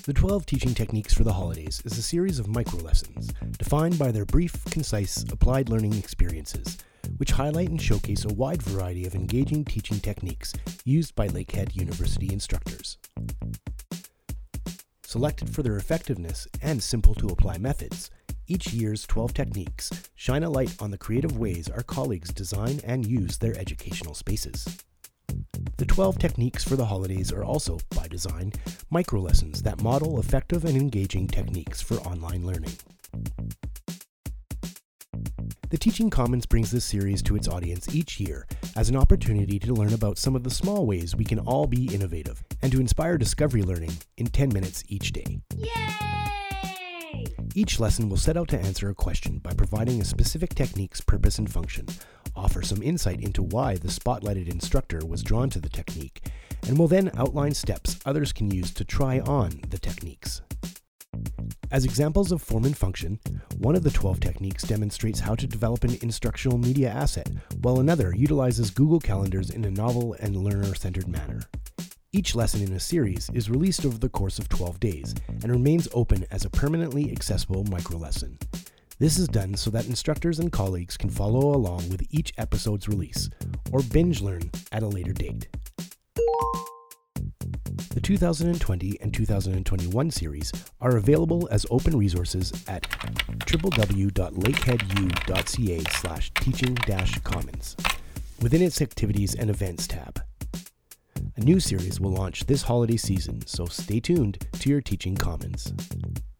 The 12 Teaching Techniques for the Holidays is a series of micro-lessons defined by their brief, concise, applied learning experiences, which highlight and showcase a wide variety of engaging teaching techniques used by Lakehead University instructors. Selected for their effectiveness and simple-to-apply methods, each year's 12 techniques shine a light on the creative ways our colleagues design and use their educational spaces. The 12 Techniques for the Holidays are also, by design, micro-lessons that model effective and engaging techniques for online learning. The Teaching Commons brings this series to its audience each year as an opportunity to learn about some of the small ways we can all be innovative and to inspire discovery learning in 10 minutes each day. Yay! Each lesson will set out to answer a question by providing a specific technique's purpose and function, offer some insight into why the spotlighted instructor was drawn to the technique, and will then outline steps others can use to try on the techniques. As examples of form and function, one of the 12 techniques demonstrates how to develop an instructional media asset, while another utilizes Google Calendars in a novel and learner-centered manner. Each lesson in a series is released over the course of 12 days and remains open as a permanently accessible micro-lesson. This is done so that instructors and colleagues can follow along with each episode's release, or binge learn at a later date. The 2020 and 2021 series are available as open resources at www.lakeheadu.ca/teaching-commons within its Activities and Events tab. A new series will launch this holiday season, so stay tuned to your Teaching Commons.